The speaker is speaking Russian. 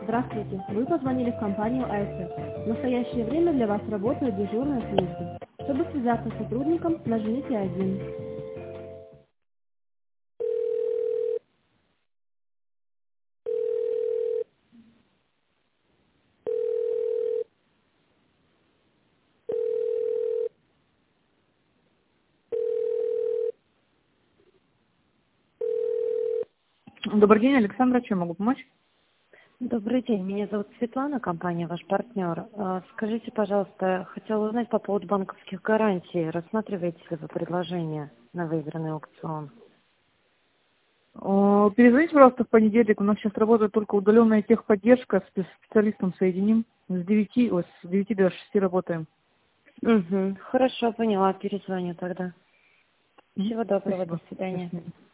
Здравствуйте, вы позвонили в компанию АСС. В настоящее время для вас работает дежурная служба. Чтобы связаться с сотрудником, нажмите 1. Добрый день, Александра, чем могу помочь? Добрый день, меня зовут Светлана, компания «Ваш партнер». Скажите, пожалуйста, хотела узнать по поводу банковских гарантий. Рассматриваете ли вы предложение на выигранный аукцион? Перезвоните, пожалуйста, в понедельник. У нас сейчас работает только удаленная техподдержка. С специалистом соединим. С 9 до 6 работаем. Угу, хорошо, поняла, перезвоню тогда. Всего доброго, Спасибо. до свидания. До свидания.